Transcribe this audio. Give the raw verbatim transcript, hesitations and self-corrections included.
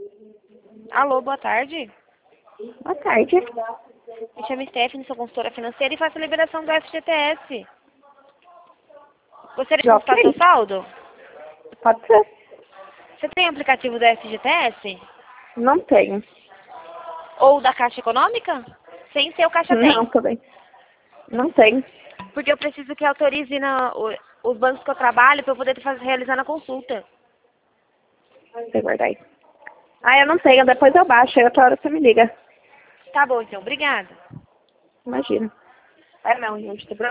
Alô, boa tarde. Boa tarde. Me chamo Stephanie, sou consultora financeira e faço a liberação do F G T S. Gostaria de Ok. consultar seu saldo? Pode ser. Você tem aplicativo do F G T S? Não tenho. Ou da Caixa Econômica? Sem ser o Caixa Tem. Não, também. Não tenho. Porque eu preciso que autorize na, o- os bancos que eu trabalho para eu poder fazer, realizar a consulta. Sei guardar aí. Ah, eu não tenho. Depois eu baixo. Aí outra hora você me liga. Tá bom, então. Obrigada. Imagina. É não, gente.